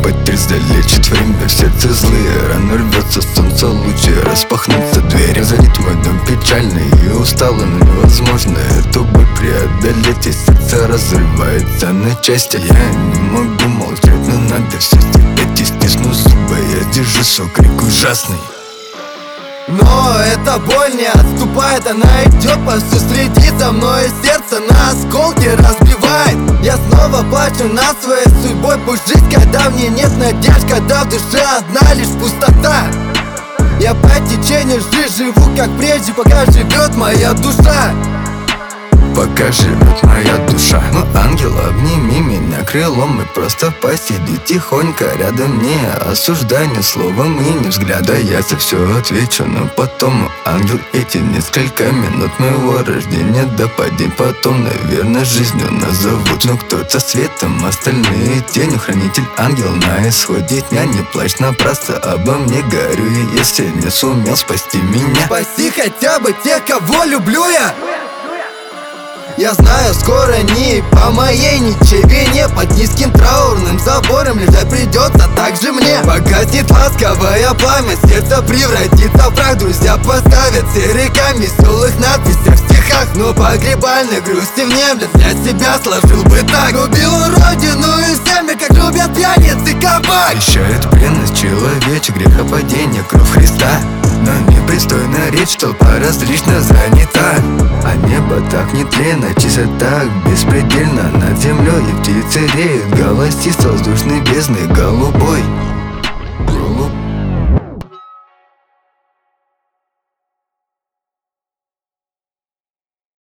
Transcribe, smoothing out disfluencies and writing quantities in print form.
потряс лечит время в сердце злые раны, рвется солнце лучи, распахнутся двери. Залит мой дом печальный и усталый, но невозможно эту боль преодолеть, и сердце разрывается на части. Я не могу молчать, но надо все терпеть, и стисну зубы, я держу свой крик ужасный. Но эта боль не отступает, она идет по всю среди за мной, и сердце на осколки разбивает. Я снова плачу над своей судьбой, пусть жизнь, когда мне нет надежд, когда в душе одна лишь пустота. Я по течению живу, как прежде, пока живет моя душа. Пока живет моя душа. Ну, ангел, обними меня крылом и просто посиди тихонько рядом, не осуждай ни словом и ни взгляда. Я за все отвечу, но потом, ангел, эти несколько минут моего рождения да поди потом, наверное, жизнью назовут. Но кто-то светом, остальные тенью. Хранитель ангел на исходе дня, не плачь напрасно обо мне, горю, и если не сумел спасти меня, спаси хотя бы тех, кого люблю я. Я знаю, скоро не по моей ничевине, под низким траурным забором лежать придется также мне. Погаснет ласковое пламя, сердце превратится в прах. Друзья поставят серикам веселых надписях в стихах, но погребальной грусти внемлет, для себя сложил бы так. Любил родину и землю, как любят пьяницы кабак. Обещает бренность человечек, грехопадение, кровь Христа. Но непристойная речь, толпа различно занята, а небо так нетленно, чисто так беспредельно. Над землей птицы реют, голосистый воздушной бездны голубой.